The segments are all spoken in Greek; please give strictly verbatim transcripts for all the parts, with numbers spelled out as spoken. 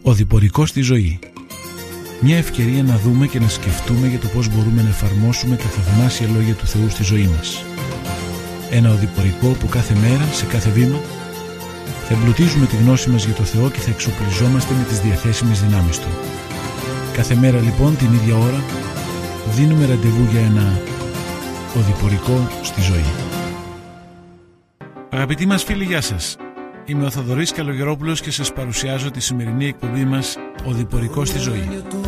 Οδηπορικό στη ζωή. Μια ευκαιρία να δούμε και να σκεφτούμε για το πώς μπορούμε να εφαρμόσουμε τα θαυμάσια λόγια του Θεού στη ζωή μας. Ένα οδηπορικό που κάθε μέρα, σε κάθε βήμα, θα εμπλουτίζουμε τη γνώση μας για το Θεό και θα εξοπλιζόμαστε με τις διαθέσιμες δυνάμεις Του. Κάθε μέρα λοιπόν, την ίδια ώρα, δίνουμε ραντεβού για ένα οδηπορικό στη ζωή. Αγαπητοί μας φίλοι, γεια σας. Είμαι ο Θοδωρής Καλογερόπουλος και σας παρουσιάζω τη σημερινή εκπομπή μας «Οδηπορικό στη ζωή».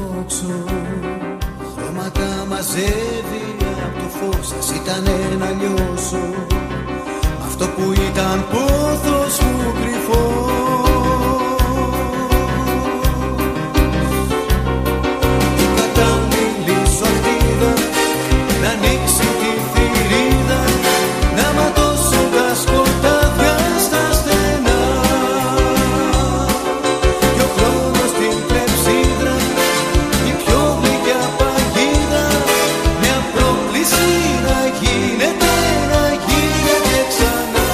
Χρώματα μαζεύει από το φως σας, ήταν να λιώσω αυτό που ήταν πόθος μου κρυφό. Η κατάμιλη σου αρτίδα να ανοίξει τη θηρίδα, να ματώσω τα σκοτάδια στα στενά και ο χρόνος την κλεψίδρα, η πιο γλυκιά παγίδα, μια πρόκληση να γίνεται, να γίνεται ξανά.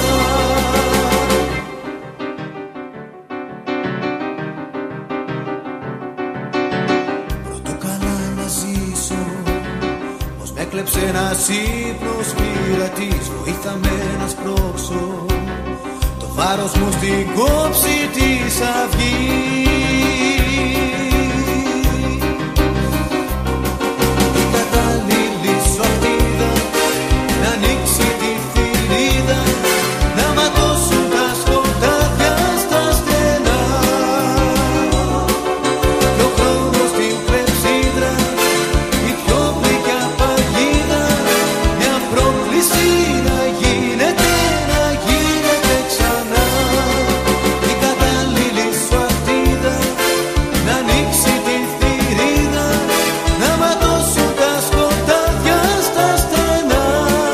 Πρώτο καλά να ζήσω, πως με έκλεψε ένας ύπνος πειρατής, βοήθα με να σπρώξω το βάρος μου στην κόψη της αυγής. Η κατάλληλη σου αρτίδα να ανοίξει τη θηρίδα, να ματώσουν τα σκοτάδια στα στενά και ο χρόνος την κλεψίδρα, η πιο γλυκιά παγίδα, μια πρόκληση να γίνεται, να γίνεται ξανά. Η κατάλληλη σου αρτίδα να ανοίξει τη θηρίδα, να ματώσουν τα σκοτάδια στα στενά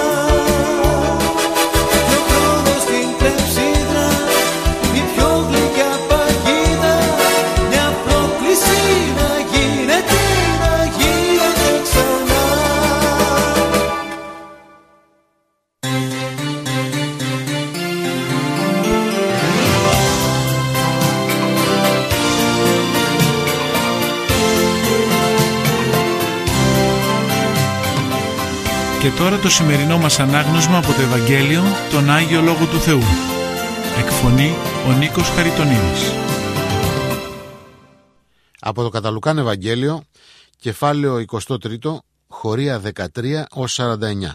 και ο χρόνος την κλεψίδρα, η πιο γλυκιά παγίδα, μια πρόκληση να γίνεται, να γίνεται ξανά. Και τώρα το σημερινό μας ανάγνωσμα από το Ευαγγέλιο, τον Άγιο Λόγο του Θεού. Εκφωνεί ο Νίκος Χαριτονίδης. Από το κατά Λουκάν Ευαγγέλιο, κεφάλαιο είκοσι τρία, χωρία δεκατρία ως σαράντα εννιά.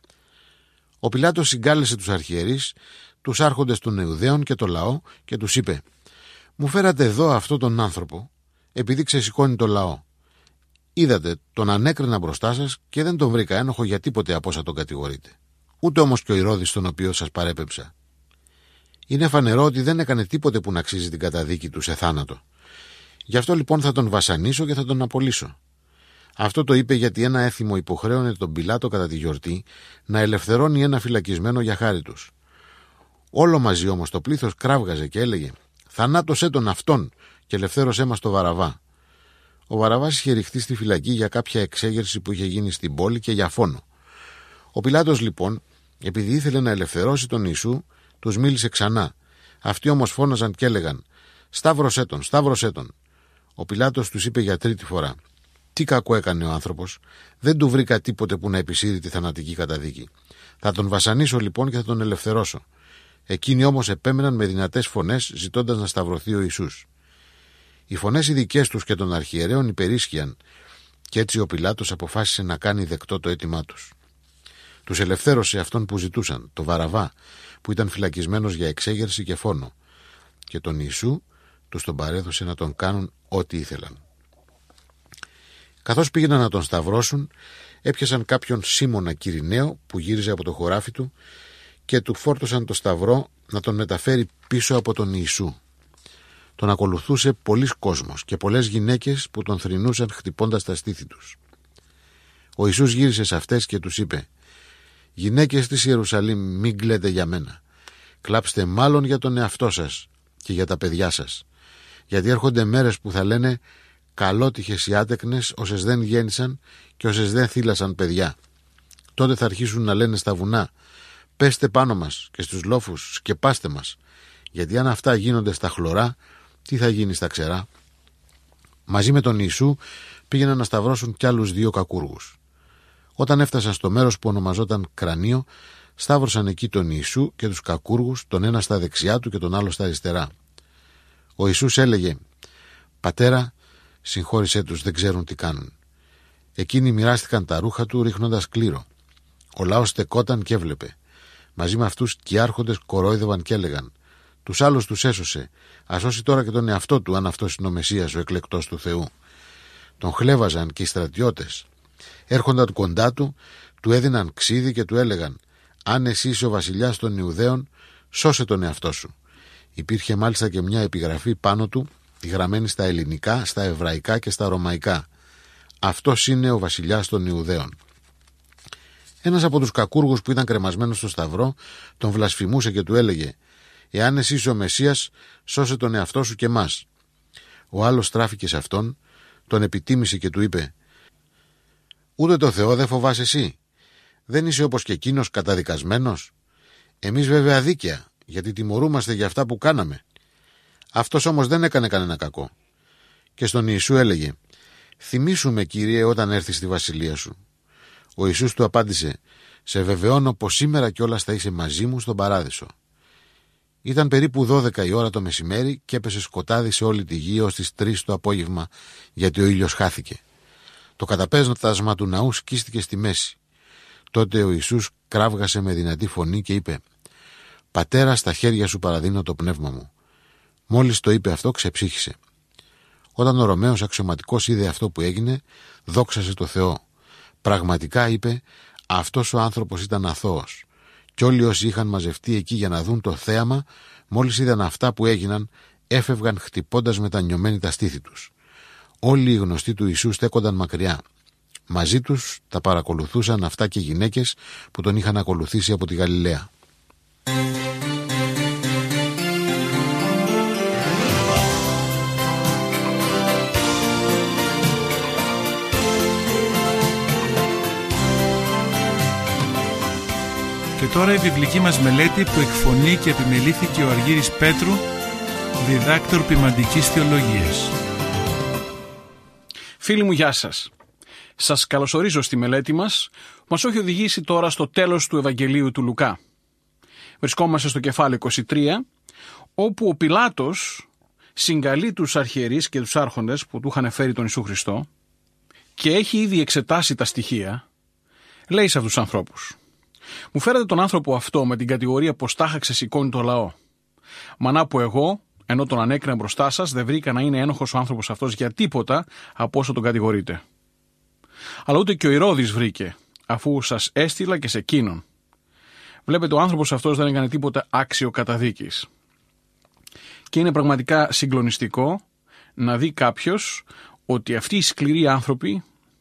Ο Πιλάτος συγκάλεσε τους αρχιερείς, τους άρχοντες των Ιουδαίων και το λαό και τους είπε: «Μου φέρατε εδώ αυτόν τον άνθρωπο, επειδή ξεσηκώνει το λαό. Είδατε, τον ανέκρινα μπροστά σας και δεν τον βρήκα ένοχο για τίποτε από όσα τον κατηγορείτε. Ούτε όμως και ο Ηρώδης τον οποίο σας παρέπεμψα. Είναι φανερό ότι δεν έκανε τίποτε που να αξίζει την καταδίκη του σε θάνατο. Γι' αυτό λοιπόν θα τον βασανίσω και θα τον απολύσω». Αυτό το είπε γιατί ένα έθιμο υποχρέωνε τον Πιλάτο κατά τη γιορτή να ελευθερώνει ένα φυλακισμένο για χάρη τους. Όλο μαζί όμως το πλήθος κράβγαζε και έλεγε: «Θανάτωσέ τον αυτόν και ελευθέρωσέ μας το Βαραβά». Ο Βαραβάς είχε ρηχτεί στη φυλακή για κάποια εξέγερση που είχε γίνει στην πόλη και για φόνο. Ο Πιλάτος λοιπόν, επειδή ήθελε να ελευθερώσει τον Ιησού, τους μίλησε ξανά. Αυτοί όμως φώναζαν και έλεγαν: «Σταύρωσέ τον, σταύρωσέ τον». Ο Πιλάτος τους είπε για τρίτη φορά: «Τι κακό έκανε ο άνθρωπος, δεν του βρήκα τίποτε που να επισύρει τη θανατική καταδίκη. Θα τον βασανίσω λοιπόν και θα τον ελευθερώσω». Εκείνοι όμως επέμεναν με δυνατές φωνές, ζητώντας να σταυρωθεί ο Ιησούς. Οι φωνές οι δικές τους και των αρχιερέων υπερίσχυαν, και έτσι ο Πιλάτος αποφάσισε να κάνει δεκτό το αίτημά τους. Τους ελευθέρωσε αυτόν που ζητούσαν, το Βαραβά, που ήταν φυλακισμένος για εξέγερση και φόνο, και τον Ιησού τους τον παρέδωσε να τον κάνουν ό,τι ήθελαν. Καθώς πήγαιναν να τον σταυρώσουν, έπιασαν κάποιον Σίμωνα Κυριναίο που γύριζε από το χωράφι του και του φόρτωσαν το σταυρό να τον μεταφέρει πίσω από τον Ιησού. Τον ακολουθούσε πολλής κόσμος και πολλές γυναίκες που τον θρηνούσαν χτυπώντας τα στήθη τους. Ο Ιησούς γύρισε σε αυτές και τους είπε: «Γυναίκες της Ιερουσαλήμ, μην κλαίτε για μένα. Κλάψτε μάλλον για τον εαυτό σας και για τα παιδιά σας. Γιατί έρχονται μέρες που θα λένε: καλότυχες οι άτεκνες, όσες δεν γέννησαν και όσες δεν θύλασαν παιδιά. Τότε θα αρχίσουν να λένε στα βουνά: πέστε πάνω μας, και στους λόφους σκεπάστε μας. Γιατί αν αυτά γίνονται στα χλωρά, τι θα γίνει στα ξερά?» Μαζί με τον Ιησού πήγαιναν να σταυρώσουν κι άλλους δύο κακούργους. Όταν έφτασαν στο μέρος που ονομαζόταν Κρανίο, σταύρωσαν εκεί τον Ιησού και τους κακούργους, τον ένα στα δεξιά του και τον άλλο στα αριστερά. Ο Ιησούς έλεγε: «Πατέρα, συγχώρησέ τους, δεν ξέρουν τι κάνουν». Εκείνοι μοιράστηκαν τα ρούχα του ρίχνοντας κλήρο. Ο λαός στεκόταν και έβλεπε. Μαζί με αυτούς και οι άρχοντες κορόιδευαν και έλεγαν: «Τους άλλους τους έσωσε. Ας σώσει τώρα και τον εαυτό του, αν αυτός είναι ο Μεσσίας, ο εκλεκτός του Θεού». Τον χλέβαζαν και οι στρατιώτες. Έρχονταν κοντά του, του έδιναν ξύδι και του έλεγαν: «Αν εσύ είσαι ο βασιλιάς των Ιουδαίων, σώσε τον εαυτό σου». Υπήρχε μάλιστα και μια επιγραφή πάνω του, γραμμένη στα ελληνικά, στα εβραϊκά και στα ρωμαϊκά: «Αυτός είναι ο βασιλιάς των Ιουδαίων». Ένας από τους κακούργους που ήταν κρεμασμένος στο σταυρό τον βλασφημούσε και του έλεγε: «Εάν εσύ είσαι ο Μεσσίας, σώσε τον εαυτό σου και εμάς». Ο άλλος στράφηκε σε αυτόν, τον επιτίμησε και του είπε: «Ούτε το Θεό δεν φοβάσαι εσύ? Δεν είσαι όπως και εκείνος καταδικασμένος? Εμείς βέβαια δίκαια, γιατί τιμωρούμαστε για αυτά που κάναμε. Αυτός όμως δεν έκανε κανένα κακό». Και στον Ιησού έλεγε: «Θυμήσου με, Κύριε, όταν έρθεις στη βασιλεία σου». Ο Ιησούς του απάντησε: «Σε βεβαιώνω πως σήμερα κιόλας θα είσαι μαζί μου στον παράδεισο». Ήταν περίπου δώδεκα η ώρα το μεσημέρι και έπεσε σκοτάδι σε όλη τη γη ως τις τρεις το απόγευμα, γιατί ο ήλιος χάθηκε. Το καταπέσματασμα του ναού σκίστηκε στη μέση. Τότε ο Ιησούς κράβγασε με δυνατή φωνή και είπε: «Πατέρα, στα χέρια σου παραδίνω το πνεύμα μου». Μόλις το είπε αυτό, ξεψύχησε. Όταν ο Ρωμαίος αξιωματικός είδε αυτό που έγινε, δόξασε το Θεό. Πραγματικά, είπε, αυτός ο άνθρωπος ήταν αθώος. Κι όλοι όσοι είχαν μαζευτεί εκεί για να δουν το θέαμα, μόλις είδαν αυτά που έγιναν, έφευγαν χτυπώντας με τα νιωμένη τα στήθη τους. Όλοι οι γνωστοί του Ιησού στέκονταν μακριά. Μαζί τους τα παρακολουθούσαν αυτά και γυναίκες που τον είχαν ακολουθήσει από τη Γαλιλαία. Και τώρα η βιβλική μας μελέτη που εκφωνεί και επιμελήθηκε ο Αργύρης Πέτρου, διδάκτορ ποιμαντικής θεολογίας. Φίλοι μου, γεια σας. Σας καλωσορίζω στη μελέτη μας που μας έχει οδηγήσει τώρα στο τέλος του Ευαγγελίου του Λουκά. Βρισκόμαστε στο κεφάλαιο είκοσι τρία, όπου ο Πιλάτος συγκαλεί τους αρχιερείς και τους άρχοντες που του είχαν φέρει τον Ιησού Χριστό και έχει ήδη εξετάσει τα στοιχεία. Λέει σε αυτούς τους ανθρώπους: «Μου φέρατε τον άνθρωπο αυτό με την κατηγορία πως τάχα ξεσηκώνει το λαό. Μανά που εγώ, ενώ τον ανέκρινα μπροστά σας, δεν βρήκα να είναι ένοχος ο άνθρωπος αυτός για τίποτα από όσο τον κατηγορείτε. Αλλά ούτε και ο Ηρώδης βρήκε, αφού σας έστειλα και σε εκείνον. Βλέπετε, ο άνθρωπος αυτός δεν έκανε τίποτα άξιο καταδίκης». Και είναι πραγματικά συγκλονιστικό να δει κάποιος ότι αυτοί οι σκληροί άνθρωποι,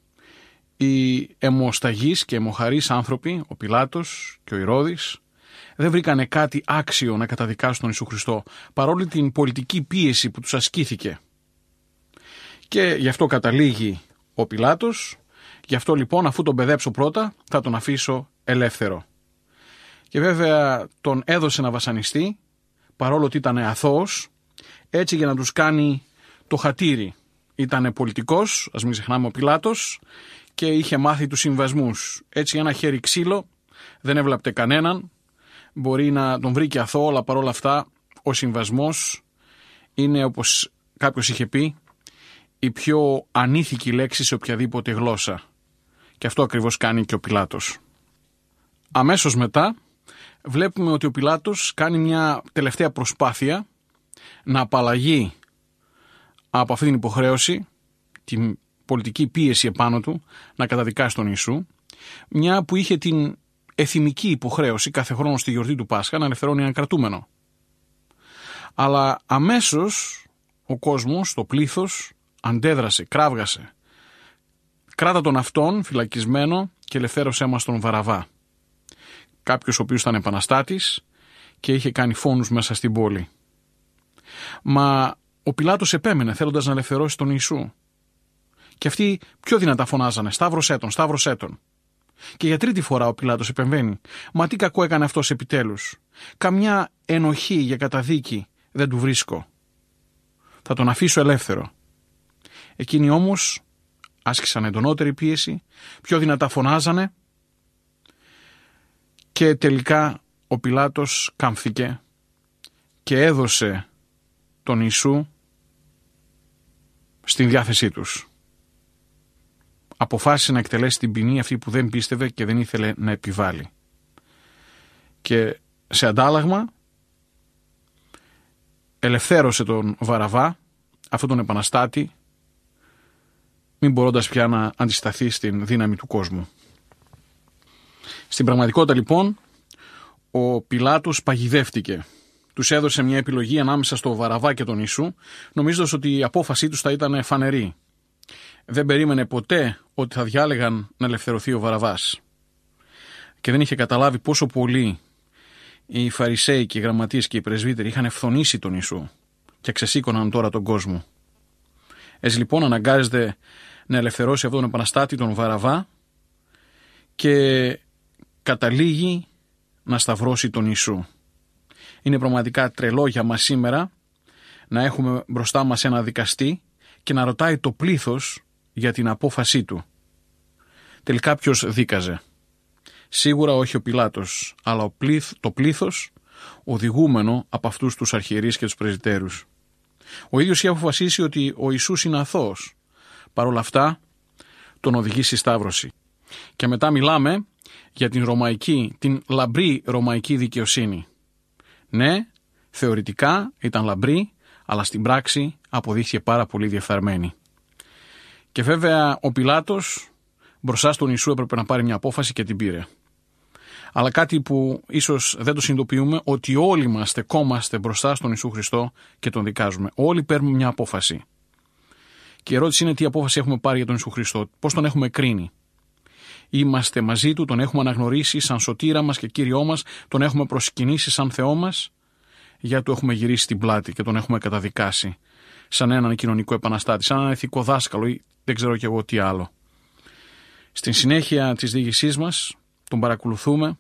οι αιμοσταγείς και αιμοχαρείς άνθρωποι, ο Πιλάτος και ο Ηρώδης, δεν βρήκανε κάτι άξιο να καταδικάσουν τον Ιησού Χριστό, παρόλη την πολιτική πίεση που τους ασκήθηκε. Και γι' αυτό καταλήγει ο Πιλάτος: «Γι' αυτό λοιπόν, αφού τον παιδέψω πρώτα, θα τον αφήσω ελεύθερο». Και βέβαια τον έδωσε να βασανιστεί, παρόλο ότι ήταν αθώος, έτσι για να τους κάνει το χατήρι. Ήτανε πολιτικός, ας μην ξεχνάμε, ο Πιλάτος, και είχε μάθει τους συμβασμούς. Έτσι ένα χέρι ξύλο δεν έβλαπτε κανέναν, μπορεί να τον βρει και αθώο, αλλά παρόλα αυτά ο συμβασμός είναι, όπως κάποιος είχε πει, η πιο ανήθικη λέξη σε οποιαδήποτε γλώσσα. Και αυτό ακριβώς κάνει και ο Πιλάτος. Αμέσως μετά βλέπουμε ότι ο Πιλάτος κάνει μια τελευταία προσπάθεια να απαλλαγεί από αυτή την υποχρέωση, την πολιτική πίεση επάνω του, να καταδικάσει τον Ιησού, μια που είχε την εθιμική υποχρέωση κάθε χρόνο στη γιορτή του Πάσχα να ελευθερώνει έναν κρατούμενο. Αλλά αμέσως ο κόσμος, το πλήθος, αντέδρασε, κράβγασε. «Κράτα τον αυτόν φυλακισμένο και ελευθέρωσέ μας τον Βαραβά». Κάποιος ο οποίος ήταν επαναστάτης και είχε κάνει φόνους μέσα στην πόλη. Μα ο Πιλάτος επέμενε θέλοντας να ελευθερώσει τον Ιησού. Και αυτοί πιο δυνατά φωνάζανε: «Σταύρωσέ τον, σταύρωσέ τον». Και για τρίτη φορά ο Πιλάτος επεμβαίνει: «Μα τι κακό έκανε αυτός επιτέλους? Καμιά ενοχή για καταδίκη δεν του βρίσκω. Θα τον αφήσω ελεύθερο». Εκείνοι όμως άσκησαν εντονότερη πίεση, πιο δυνατά φωνάζανε και τελικά ο Πιλάτος κάμφθηκε και έδωσε τον Ιησού στην διάθεσή τους. Αποφάσισε να εκτελέσει την ποινή αυτή που δεν πίστευε και δεν ήθελε να επιβάλλει. Και σε αντάλλαγμα ελευθέρωσε τον Βαραβά, αυτόν τον επαναστάτη, μην μπορώντας πια να αντισταθεί στην δύναμη του κόσμου. Στην πραγματικότητα λοιπόν ο Πιλάτος παγιδεύτηκε. Τους έδωσε μια επιλογή ανάμεσα στο Βαραβά και τον Ιησού, νομίζοντας ότι η απόφασή τους θα ήταν φανερή. Δεν περίμενε ποτέ ότι θα διάλεγαν να ελευθερωθεί ο Βαραβάς. Και δεν είχε καταλάβει πόσο πολύ οι Φαρισαίοι και οι γραμματείες και οι πρεσβύτεροι είχαν ευθονήσει τον Ιησού και ξεσήκωναν τώρα τον κόσμο. Έτσι λοιπόν αναγκάζεται να ελευθερώσει αυτόν τον επαναστάτη, τον Βαραβά, και καταλήγει να σταυρώσει τον Ιησού. Είναι πραγματικά τρελό για μας σήμερα να έχουμε μπροστά μας ένα δικαστή και να ρωτάει το πλήθος για την απόφασή του. Τελικά ποιος δίκαζε? Σίγουρα όχι ο Πιλάτος, αλλά ο πλήθ, το πλήθος οδηγούμενο από αυτούς τους αρχιερείς και τους πρεσβυτέρους. Ο ίδιος είχε αποφασίσει ότι ο Ιησούς είναι αθώος. Παρ' όλα αυτά τον οδηγεί στη σταύρωση. Και μετά μιλάμε για την ρωμαϊκή, την λαμπρή ρωμαϊκή δικαιοσύνη. Ναι, θεωρητικά ήταν λαμπρή, αλλά στην πράξη αποδείχθηκε πάρα πολύ διεφθαρμένη. Και βέβαια ο Πιλάτος μπροστά στον Ιησού έπρεπε να πάρει μια απόφαση και την πήρε. Αλλά κάτι που ίσως δεν το συνειδητοποιούμε, ότι όλοι μας στεκόμαστε μπροστά στον Ιησού Χριστό και τον δικάζουμε. Όλοι παίρνουμε μια απόφαση. Και η ερώτηση είναι τι απόφαση έχουμε πάρει για τον Ιησού Χριστό, πώς τον έχουμε κρίνει. Είμαστε μαζί του, τον έχουμε αναγνωρίσει σαν σωτήρα μας και Κύριό μας, τον έχουμε προσκυνήσει σαν Θεό μας, για του έχουμε γυρίσει την πλάτη και τον έχουμε καταδικάσει σαν έναν κοινωνικό επαναστάτη, σαν έναν ηθικό δάσκαλο ή δεν ξέρω κι εγώ τι άλλο. Στην συνέχεια της διήγησής μας τον παρακολουθούμε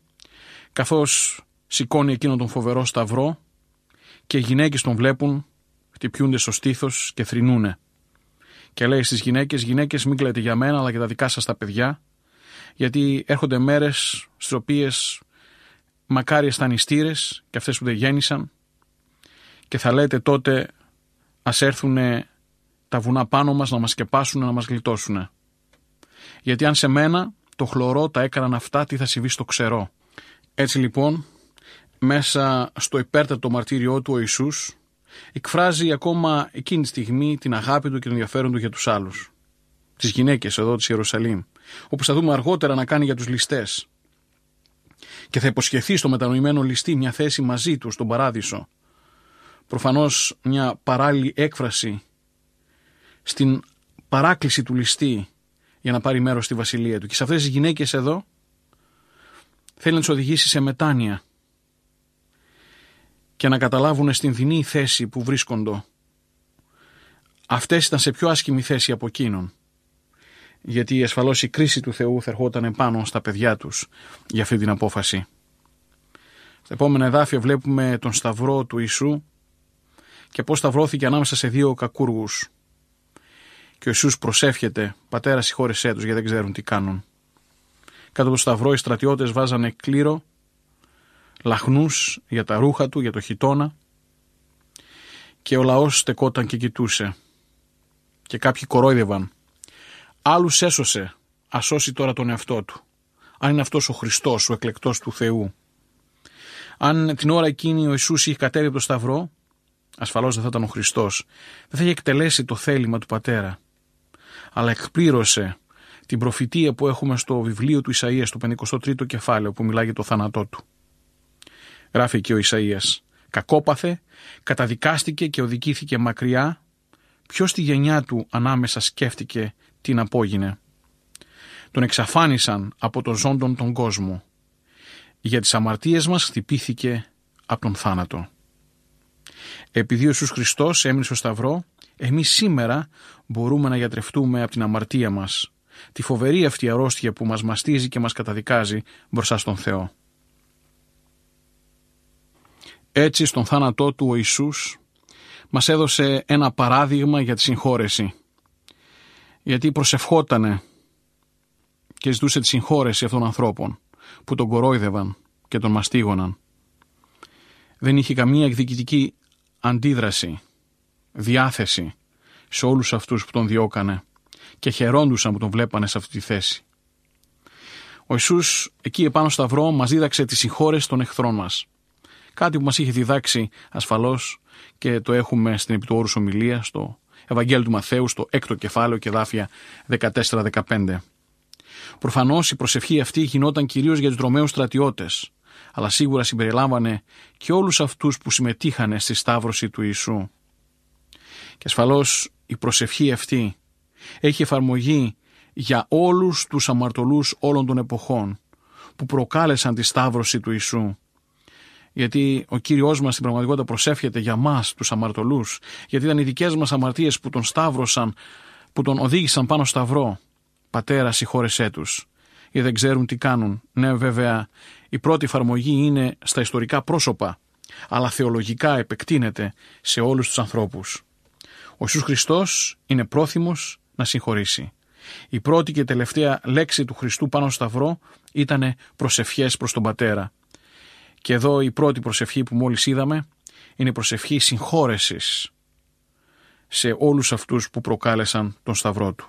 καθώς σηκώνει εκείνον τον φοβερό σταυρό και οι γυναίκες τον βλέπουν, χτυπιούνται στο στήθος και θρηνούνε. Και λέει στις γυναίκες, γυναίκες μην κλαίτε για μένα αλλά για τα δικά σας τα παιδιά, γιατί έρχονται μέρες στις οποίες μακάριες τα νηστήρες και αυτές που δεν γέννησαν και θα λέτε τότε ας έρθουν τα βουνά πάνω μας να μας σκεπάσουν, να μας γλιτώσουν. Γιατί αν σε μένα το χλωρό τα έκαναν αυτά, τι θα συμβεί στο ξερό. Έτσι λοιπόν μέσα στο υπέρτατο μαρτύριό του ο Ιησούς εκφράζει ακόμα εκείνη τη στιγμή την αγάπη του και τον ενδιαφέρον του για τους άλλους. Τις γυναίκες εδώ της Ιερουσαλήμ, όπως θα δούμε αργότερα να κάνει για τους ληστές. Και θα υποσχεθεί στο μετανοημένο ληστή μια θέση μαζί του στον παράδεισο. Προφανώς μια παράλληλη έκφραση στην παράκληση του ληστή για να πάρει μέρος στη βασιλεία του. Και σε αυτές τις γυναίκες εδώ θέλει να τους οδηγήσει σε μετάνοια και να καταλάβουν στην δεινή θέση που βρίσκονται. Αυτές ήταν σε πιο άσχημη θέση από εκείνον. Γιατί ασφαλώς η κρίση του Θεού θα ερχόταν πάνω στα παιδιά τους για αυτή την απόφαση. Στα επόμενα εδάφια βλέπουμε τον σταυρό του Ιησού και πώς σταυρώθηκε ανάμεσα σε δύο κακούργους. Και ο Ιησούς προσεύχεται, Πατέρα συγχώρεσέ τους γιατί δεν ξέρουν τι κάνουν. Κάτω από το σταυρό οι στρατιώτες βάζανε κλήρο, λαχνούς για τα ρούχα του, για το χιτώνα και ο λαός στεκόταν και κοιτούσε. Και κάποιοι κορόιδευαν. Άλλους έσωσε, ας σώσει τώρα τον εαυτό του. Αν είναι αυτός ο Χριστός, ο εκλεκτός του Θεού. Αν την ώρα εκείνη ο Ιησούς είχε κατέβει από το σταυρό, ασφαλώς δεν θα ήταν ο Χριστός. Δεν θα είχε εκτελέσει το θέλημα του Πατέρα. Αλλά εκπλήρωσε την προφητεία που έχουμε στο βιβλίο του Ισαΐας, στο πενηκοστό τρίτο κεφάλαιο, που μιλάει για το θάνατό του. Γράφει εκεί ο Ισαΐας. Κακόπαθε, καταδικάστηκε και οδηγήθηκε μακριά. Ποιος στη γενιά του ανάμεσα σκέφτηκε τι να απόγινε. Τον εξαφάνισαν από τον ζώντον τον κόσμο. Για τις αμαρτίες μας χτυπήθηκε από τον θάνατο. Επειδή ο Ιησούς Χριστός έμεινε στο σταυρό, εμείς σήμερα μπορούμε να γιατρευτούμε από την αμαρτία μας, τη φοβερή αυτή αρρώστια που μας μαστίζει και μας καταδικάζει μπροστά στον Θεό. Έτσι στον θάνατό του ο Ιησούς μας έδωσε ένα παράδειγμα για τη συγχώρεση. γιατί προσευχότανε και ζητούσε τη συγχώρεση αυτών των ανθρώπων που τον κορόιδευαν και τον μαστίγωναν. Δεν είχε καμία εκδικητική αντίδραση, διάθεση σε όλους αυτούς που τον διώκανε και χαιρόντουσαν που τον βλέπανε σε αυτή τη θέση. Ο Ιησούς εκεί επάνω στο σταυρό μας δίδαξε τη συγχώρεση των εχθρών μας. Κάτι που μας είχε διδάξει ασφαλώς και το έχουμε στην επί του όρους ομιλία στο Ευαγγέλιο του Μαθαίου, στο έκτο κεφάλαιο και εδάφια δεκατέσσερα δεκαπέντε. Προφανώς η προσευχή αυτή γινόταν κυρίως για τους Ρωμαίους στρατιώτες, αλλά σίγουρα συμπεριλάμβανε και όλους αυτούς που συμμετείχαν στη σταύρωση του Ιησού. Και ασφαλώς η προσευχή αυτή έχει εφαρμογή για όλους τους αμαρτωλούς όλων των εποχών που προκάλεσαν τη σταύρωση του Ιησού. Γιατί ο Κύριος μας στην πραγματικότητα προσεύχεται για μας τους αμαρτωλούς, γιατί ήταν οι δικές μας αμαρτίες που τον σταύρωσαν, που τον οδήγησαν πάνω στο σταυρό. Πατέρα, συγχώρεσέ τους, γιατί δεν ξέρουν τι κάνουν. Ναι, βέβαια, η πρώτη εφαρμογή είναι στα ιστορικά πρόσωπα, αλλά θεολογικά επεκτείνεται σε όλους τους ανθρώπους. Ο Ιησούς Χριστός είναι πρόθυμος να συγχωρήσει. Η πρώτη και τελευταία λέξη του Χριστού πάνω στο σταυρό ήταν προσευχές προς τον Πατέρα. Και εδώ η πρώτη προσευχή που μόλις είδαμε είναι η προσευχή συγχώρεσης σε όλους αυτούς που προκάλεσαν τον σταυρό του.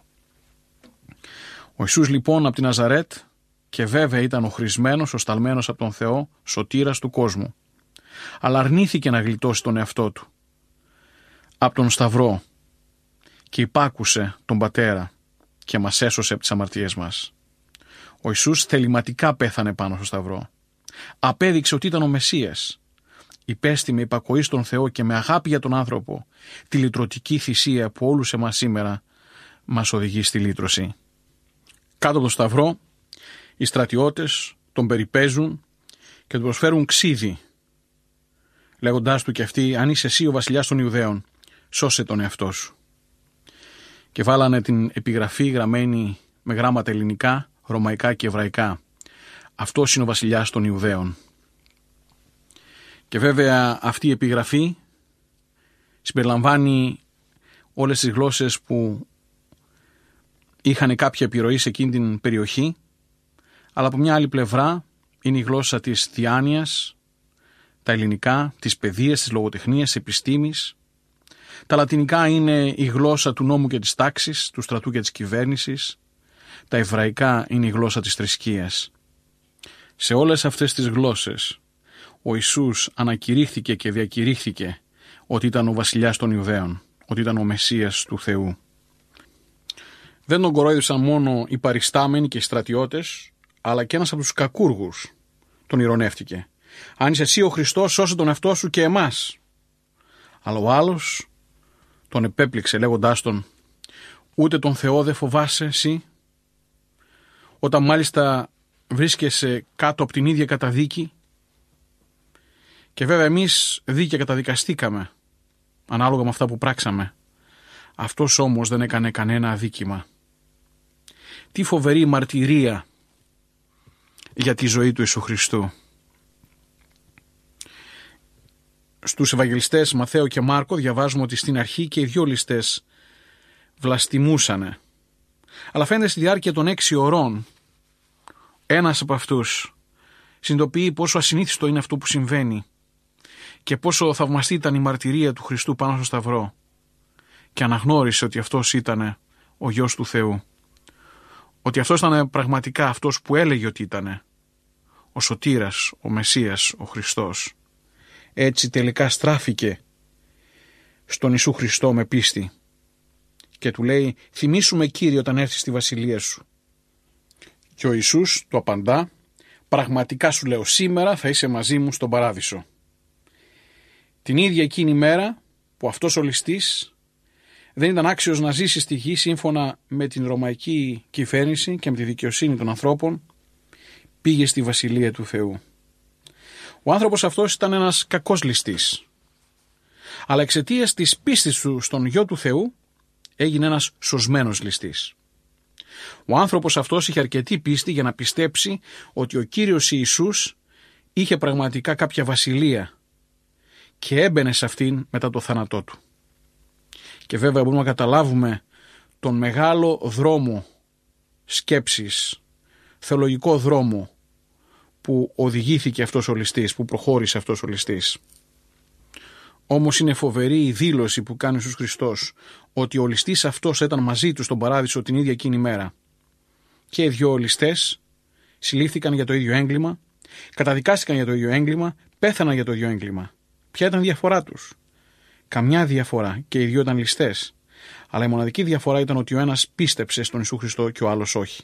Ο Ιησούς λοιπόν από τη Ναζαρέτ, και βέβαια ήταν ο χρησμένος, ο σταλμένος από τον Θεό, σωτήρας του κόσμου, αλλά αρνήθηκε να γλιτώσει τον εαυτό του από τον σταυρό και υπάκουσε τον Πατέρα και μας έσωσε από τις αμαρτίες μας. Ο Ιησούς θεληματικά πέθανε πάνω στο σταυρό. Απέδειξε ότι ήταν ο Μεσσίας. Υπέστη με υπακοή στον Θεό και με αγάπη για τον άνθρωπο τη λυτρωτική θυσία που όλους εμάς σήμερα μας οδηγεί στη λύτρωση. Κάτω από τον σταυρό οι στρατιώτες τον περιπέζουν και του προσφέρουν ξύδι, λέγοντάς του και αυτοί: αν είσαι εσύ ο βασιλιάς των Ιουδαίων, σώσε τον εαυτό σου. Και βάλανε την επιγραφή γραμμένη με γράμματα ελληνικά, ρωμαϊκά και εβραϊκά: αυτός είναι ο βασιλιάς των Ιουδαίων. Και βέβαια αυτή η επιγραφή συμπεριλαμβάνει όλες τις γλώσσες που είχαν κάποια επιρροή σε εκείνη την περιοχή, αλλά από μια άλλη πλευρά είναι η γλώσσα της διάνοιας, τα ελληνικά, της παιδείας, της λογοτεχνίας, της επιστήμης. Τα λατινικά είναι η γλώσσα του νόμου και της τάξης, του στρατού και της κυβέρνησης. Τα εβραϊκά είναι η γλώσσα της θρησκείας. Σε όλες αυτές τις γλώσσες ο Ιησούς ανακηρύχθηκε και διακηρύχθηκε ότι ήταν ο βασιλιάς των Ιουδαίων, ότι ήταν ο Μεσσίας του Θεού. Δεν τον κορόιδευσαν μόνο οι παριστάμενοι και οι στρατιώτες, αλλά και ένας από τους κακούργους τον ειρωνεύτηκε: αν είσαι εσύ ο Χριστός, σώσε τον εαυτό σου και εμάς. Αλλά ο άλλος τον επέπληξε λέγοντάς τον: ούτε τον Θεό δεν φοβάσαι εσύ, όταν μάλιστα βρίσκεσαι κάτω από την ίδια καταδίκη? Και βέβαια εμείς δίκαια καταδικαστήκαμε ανάλογα με αυτά που πράξαμε. Αυτός όμως δεν έκανε κανένα αδίκημα. Τι φοβερή μαρτυρία για τη ζωή του Ιησού Χριστού. Στους Ευαγγελιστές Μαθαίο και Μάρκο διαβάζουμε ότι στην αρχή και οι δυο ληστές βλαστημούσανε. Αλλά φαίνεται στη διάρκεια των έξι ωρών ένας από αυτούς συνειδητοποιεί πόσο ασυνήθιστο είναι αυτό που συμβαίνει και πόσο θαυμαστή ήταν η μαρτυρία του Χριστού πάνω στο σταυρό, και αναγνώρισε ότι αυτός ήταν ο Υιός του Θεού, ότι αυτός ήταν πραγματικά αυτός που έλεγε ότι ήταν ο Σωτήρας, ο Μεσσίας, ο Χριστός. Έτσι τελικά στράφηκε στον Ιησού Χριστό με πίστη και του λέει: θυμήσου Κύριε όταν έρθεις στη βασιλεία σου. Και ο Ιησούς του απαντά: πραγματικά σου λέω, σήμερα θα είσαι μαζί μου στον παράδεισο. Την ίδια εκείνη μέρα που αυτός ο ληστής δεν ήταν άξιος να ζήσει στη γη σύμφωνα με την ρωμαϊκή κυβέρνηση και με τη δικαιοσύνη των ανθρώπων, πήγε στη βασιλεία του Θεού. Ο άνθρωπος αυτός ήταν ένας κακός ληστής, αλλά εξαιτίας της πίστης του στον Υιό του Θεού έγινε ένας σωσμένος ληστής. Ο άνθρωπος αυτός είχε αρκετή πίστη για να πιστέψει ότι ο Κύριος Ιησούς είχε πραγματικά κάποια βασιλεία και έμπαινε σε αυτήν μετά το θάνατό του. Και βέβαια μπορούμε να καταλάβουμε τον μεγάλο δρόμο σκέψης, θεολογικό δρόμο που οδηγήθηκε αυτός ο ληστής, που προχώρησε αυτός ο ληστής. Όμως είναι φοβερή η δήλωση που κάνει ο Ιησούς Χριστός ότι ο ληστής αυτός ήταν μαζί του στον παράδεισο την ίδια εκείνη μέρα. Και οι δυο ληστές συλλήφθηκαν για το ίδιο έγκλημα, καταδικάστηκαν για το ίδιο έγκλημα, πέθαναν για το ίδιο έγκλημα. Ποια ήταν η διαφορά τους? Καμιά διαφορά, και οι δυο ήταν ληστές. Αλλά η μοναδική διαφορά ήταν ότι ο ένας πίστεψε στον Ιησού Χριστό και ο άλλος όχι.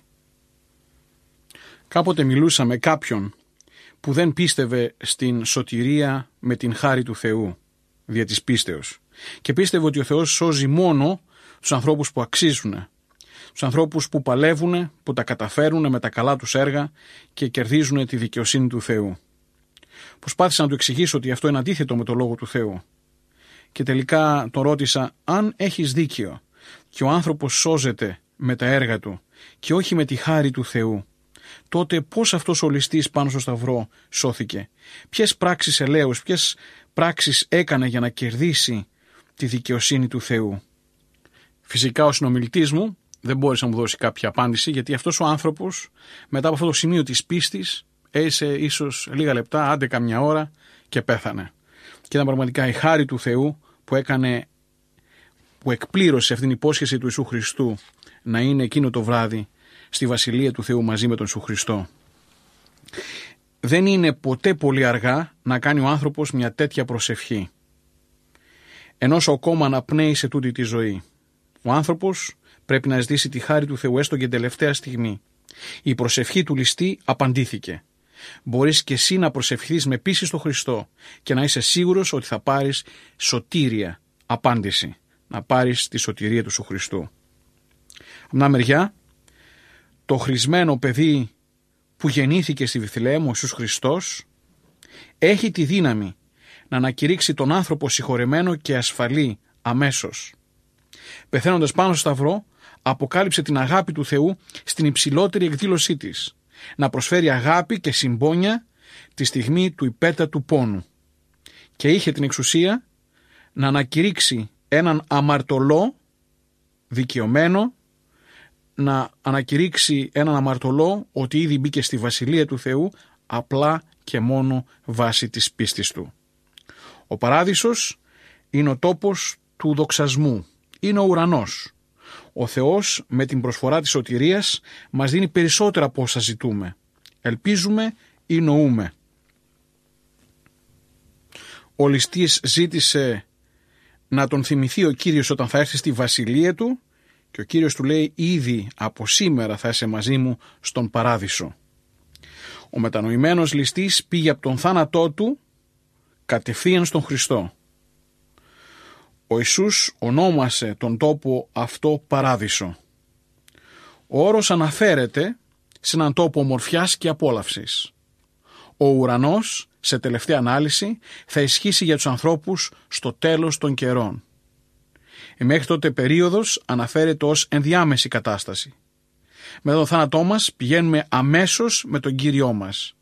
Κάποτε μιλούσα με κάποιον που δεν πίστευε στην σωτηρία με την χάρη του Θεού δια της πίστεως και πίστευε ότι ο Θεός σώζει μόνο τους ανθρώπους που αξίζουν, τους ανθρώπους που παλεύουν, που τα καταφέρουν με τα καλά τους έργα και κερδίζουν τη δικαιοσύνη του Θεού. Προσπάθησα να του εξηγήσω ότι αυτό είναι αντίθετο με το Λόγο του Θεού και τελικά τον ρώτησα: αν έχεις δίκιο και ο άνθρωπος σώζεται με τα έργα του και όχι με τη χάρη του Θεού, τότε πώς αυτός ο ληστής πάνω στο σταυρό σώθηκε? Ποιες πράξεις ελέους, ποιες πράξεις έκανε για να κερδίσει τη δικαιοσύνη του Θεού? Φυσικά ο συνομιλητής μου δεν μπόρεσε να μου δώσει κάποια απάντηση, γιατί αυτός ο άνθρωπος μετά από αυτό το σημείο της πίστης έζησε ίσως λίγα λεπτά, άντε καμιά ώρα, και πέθανε. Και ήταν πραγματικά η χάρη του Θεού που έκανε, που εκπλήρωσε αυτήν την υπόσχεση του Ιησού Χριστού να είναι εκείνο το βράδυ στη Βασιλεία του Θεού μαζί με τον Ιησού Χριστό. Δεν είναι ποτέ πολύ αργά να κάνει ο άνθρωπος μια τέτοια προσευχή, ενός ακόμα αναπνέει σε τούτη τη ζωή. Ο άνθρωπος πρέπει να ζητήσει τη χάρη του Θεού έστω και τελευταία στιγμή. Η προσευχή του ληστή απαντήθηκε. Μπορείς και εσύ να προσευχηθείς με πίστη στο Χριστό και να είσαι σίγουρος ότι θα πάρεις σωτήρια απάντηση, να πάρεις τη σωτηρία του Ιησού Χριστού. Από μια μεριά, το χρησμένο παιδί που γεννήθηκε στη Βιθλεέμ, ο Ιησούς Χριστός, έχει τη δύναμη να ανακηρύξει τον άνθρωπο συγχωρεμένο και ασφαλή αμέσως. Πεθαίνοντας πάνω στο σταυρό, αποκάλυψε την αγάπη του Θεού στην υψηλότερη εκδήλωσή της, να προσφέρει αγάπη και συμπόνια τη στιγμή του υπέτατου πόνου, και είχε την εξουσία να ανακηρύξει έναν αμαρτωλό δικαιωμένο, να ανακηρύξει έναν αμαρτωλό ότι ήδη μπήκε στη Βασιλεία του Θεού απλά και μόνο βάσει της πίστης του. Ο παράδεισος είναι ο τόπος του δοξασμού, είναι ο ουρανός. Ο Θεός με την προσφορά της σωτηρίας μας δίνει περισσότερα από όσα ζητούμε, ελπίζουμε ή νοούμε. Ο ληστής ζήτησε να τον θυμηθεί ο Κύριος όταν θα έρθει στη Βασιλεία του και ο Κύριος του λέει: ήδη από σήμερα θα είσαι μαζί μου στον παράδεισο. Ο μετανοημένος ληστής πήγε από τον θάνατό του κατευθείαν στον Χριστό. Ο Ιησούς ονόμασε τον τόπο αυτό παράδεισο. Ο όρος αναφέρεται σε έναν τόπο ομορφιάς και απόλαυσης. Ο ουρανός, σε τελευταία ανάλυση, θα ισχύσει για τους ανθρώπους στο τέλος των καιρών. Η μέχρι τότε περίοδος αναφέρεται ως ενδιάμεση κατάσταση. Με τον θάνατό μας πηγαίνουμε αμέσως με τον Κύριό μας.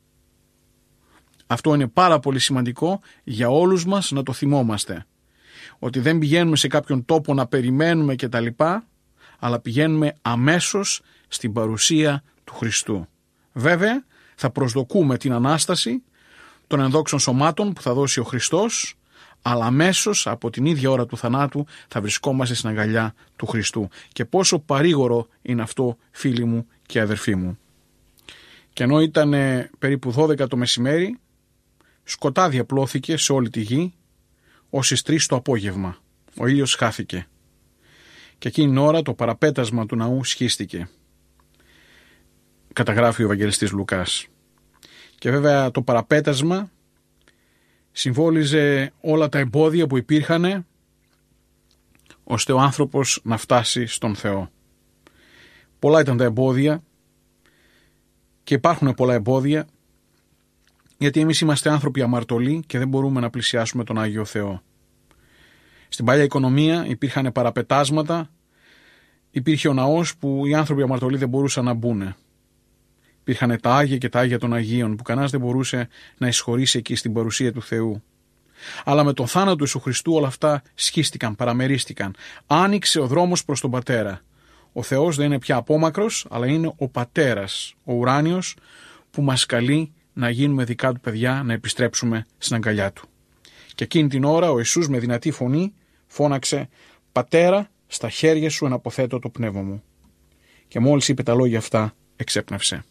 Αυτό είναι πάρα πολύ σημαντικό για όλους μας να το θυμόμαστε. Ότι δεν πηγαίνουμε σε κάποιον τόπο να περιμένουμε κτλ, αλλά πηγαίνουμε αμέσως στην παρουσία του Χριστού. Βέβαια, θα προσδοκούμε την Ανάσταση των ενδόξων σωμάτων που θα δώσει ο Χριστός, αλλά αμέσως από την ίδια ώρα του θανάτου θα βρισκόμαστε στην αγκαλιά του Χριστού. Και πόσο παρήγορο είναι αυτό, φίλοι μου και αδερφοί μου. Και ενώ ήταν περίπου δώδεκα το μεσημέρι, σκοτάδι απλώθηκε σε όλη τη γη, ως τις τρεις το απόγευμα. Ο ήλιος χάθηκε. Και εκείνη την ώρα το παραπέτασμα του ναού σχίστηκε. Καταγράφει ο Ευαγγελιστής Λουκάς. Και βέβαια το παραπέτασμα συμβόλιζε όλα τα εμπόδια που υπήρχαν ώστε ο άνθρωπος να φτάσει στον Θεό. Πολλά ήταν τα εμπόδια και υπάρχουν πολλά εμπόδια, γιατί εμείς είμαστε άνθρωποι αμαρτωλοί και δεν μπορούμε να πλησιάσουμε τον Άγιο Θεό. Στην παλιά οικονομία υπήρχαν παραπετάσματα, υπήρχε ο ναός που οι άνθρωποι αμαρτωλοί δεν μπορούσαν να μπουν. Υπήρχαν τα Άγια και τα Άγια των Αγίων που κανένας δεν μπορούσε να εισχωρήσει εκεί στην παρουσία του Θεού. Αλλά με τον θάνατο του Ιησού Χριστού όλα αυτά σχίστηκαν, παραμερίστηκαν. Άνοιξε ο δρόμος προς τον Πατέρα. Ο Θεός δεν είναι πια απόμακρος, αλλά είναι ο Πατέρας, ο ουράνιος, που μας καλεί να γίνουμε δικά του παιδιά, να επιστρέψουμε στην αγκαλιά του. Και εκείνη την ώρα ο Ιησούς με δυνατή φωνή φώναξε «Πατέρα, στα χέρια σου εναποθέτω το πνεύμα μου». Και μόλις είπε τα λόγια αυτά, εξέπνευσε.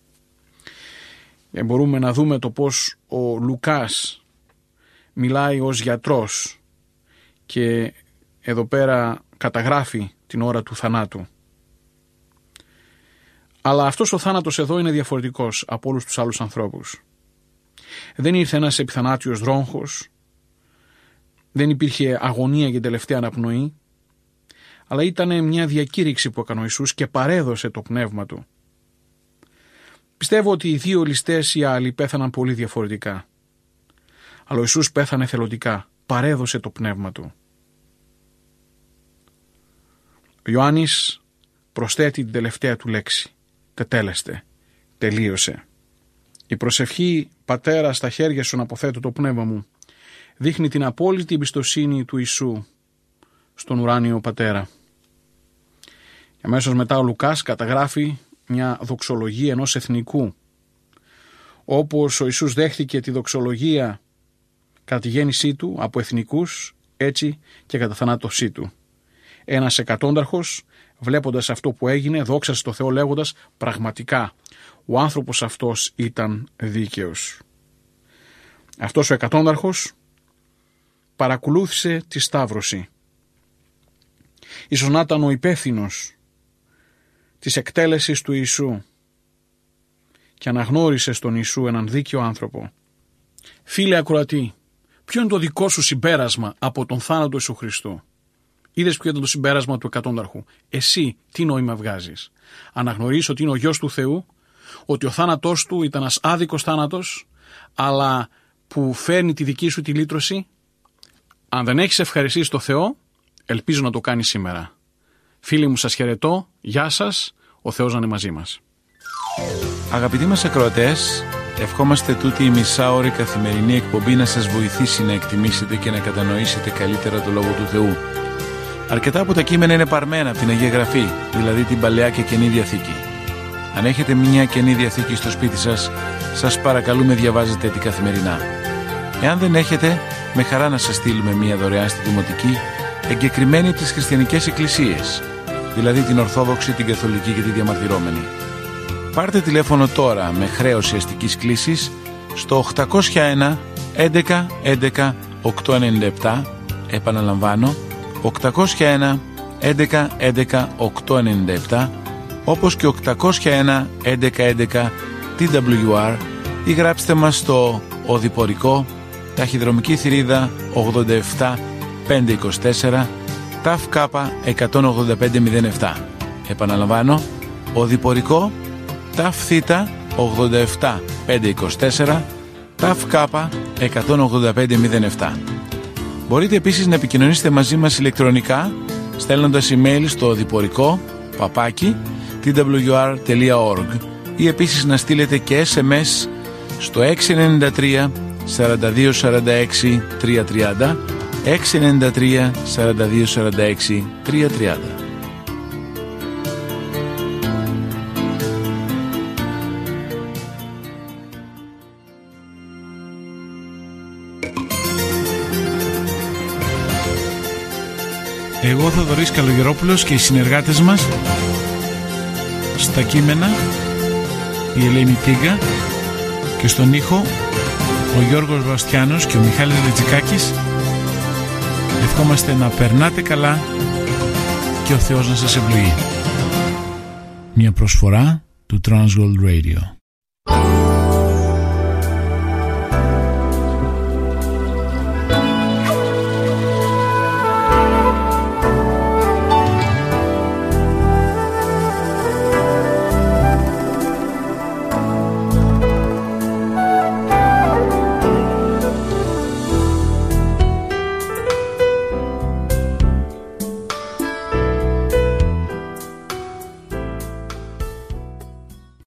Και μπορούμε να δούμε το πώς ο Λουκάς μιλάει ως γιατρός και εδώ πέρα καταγράφει την ώρα του θανάτου. Αλλά αυτός ο θάνατος εδώ είναι διαφορετικός από όλους τους άλλους ανθρώπους. Δεν ήρθε ένας επιθανάτιος δρόγχος, δεν υπήρχε αγωνία για τελευταία αναπνοή, αλλά ήταν μια διακήρυξη που έκανε ο Ιησούς και παρέδωσε το πνεύμα του. Πιστεύω ότι οι δύο ληστές οι άλλοι πέθαναν πολύ διαφορετικά. Αλλά ο Ιησούς πέθανε θελοντικά, παρέδωσε το πνεύμα του. Ο Ιωάννης προσθέτει την τελευταία του λέξη. Τετέλεστε, τελείωσε. Η προσευχή «Πατέρα, στα χέρια σου να αποθέτω το πνεύμα μου» δείχνει την απόλυτη εμπιστοσύνη του Ιησού στον ουράνιο Πατέρα. Και αμέσως μετά ο Λουκάς καταγράφει μια δοξολογία ενός εθνικού. Όπως ο Ιησούς δέχτηκε τη δοξολογία κατά τη γέννησή του από εθνικούς, έτσι και κατά θανάτωσή του. Ένας εκατόνταρχος, βλέποντας αυτό που έγινε, δόξασε το Θεό λέγοντας «Πραγματικά, ο άνθρωπος αυτός ήταν δίκαιος». Αυτός ο εκατόνταρχος παρακολούθησε τη σταύρωση. Ίσως να ήταν ο υπεύθυνος της εκτέλεσης του Ιησού και αναγνώρισε στον Ιησού έναν δίκαιο άνθρωπο. Φίλε ακροατή, ποιο είναι το δικό σου συμπέρασμα από τον θάνατο του Ιησού Χριστού? Είδες ποιο ήταν το συμπέρασμα του εκατόνταρχου? Εσύ τι νόημα βγάζεις? Αναγνωρίζεις ότι είναι ο γιος του Θεού, ότι ο θάνατός του ήταν ένας άδικος θάνατος, αλλά που φέρνει τη δική σου τη λύτρωση? Αν δεν έχεις ευχαριστήσει το Θεό, ελπίζω να το κάνεις σήμερα. Φίλοι μου, σας χαιρετώ, γεια σας, ο Θεός να είναι μαζί μας. Αγαπητοί μας ακροατές, ευχόμαστε τούτη η μισάωρη καθημερινή εκπομπή να σας βοηθήσει να εκτιμήσετε και να κατανοήσετε καλύτερα το Λόγο του Θεού. Αρκετά από τα κείμενα είναι παρμένα από την Αγία Γραφή, δηλαδή την Παλαιά και Καινή Διαθήκη. Αν έχετε μια Καινή Διαθήκη στο σπίτι σας, σας παρακαλούμε διαβάζετε την καθημερινά. Εάν δεν έχετε, με χαρά να σας στείλουμε μια δωρεάν στη Δημοτική, εγκεκριμένη από τις χριστιανικές εκκλησίες, δηλαδή την Ορθόδοξη, την Καθολική και τη Διαμαρτυρόμενη. Πάρτε τηλέφωνο τώρα με χρέωση αστικής κλήσης στο οκτακόσια ένα έντεκα έντεκα οκτακόσια ενενήντα επτά, επαναλαμβάνω οκτακόσια ένα έντεκα έντεκα οκτακόσια ενενήντα επτά, όπως και οκτακόσια ένα έντεκα έντεκα τι ντάμπλιου αρ, ή γράψτε μας στο Οδηπορικό, ταχυδρομική θηρίδα ογδόντα επτά πεντακόσια είκοσι τέσσερα, ΤΑΦ ΚΑΠΑ εκατόν ογδόντα πέντε μηδέν επτά. Επαναλαμβάνω, Οδηπορικό, ΤΑΦ ΘΙΤΑ ογδόντα επτά πεντακόσια είκοσι τέσσερα, ΤΑΦ ΚΑΠΑ εκατόν ογδόντα πέντε μηδέν επτά. Μπορείτε επίσης να επικοινωνήσετε μαζί μας ηλεκτρονικά στέλνοντας email στο οδηπορικό παπάκι τι ντάμπλιου αρ τελεία ορg ή επίσης να στείλετε και ες εμ ες στο έξι εννιά τρία σαράντα δύο σαράντα έξι τριακόσια τριάντα, έξι εννιά τρία σαράντα δύο σαράντα έξι τριακόσια τριάντα. Εγώ Θοδωρής Καλογερόπουλος και οι συνεργάτες μας στα κείμενα η Ελένη Τίγκα και στον ήχο ο Γιώργος Βαστιάνος και ο Μιχάλης Ρετζικάκης. Ευχόμαστε να περνάτε καλά και ο Θεός να σας ευλογεί. Μια προσφορά του Transworld Radio.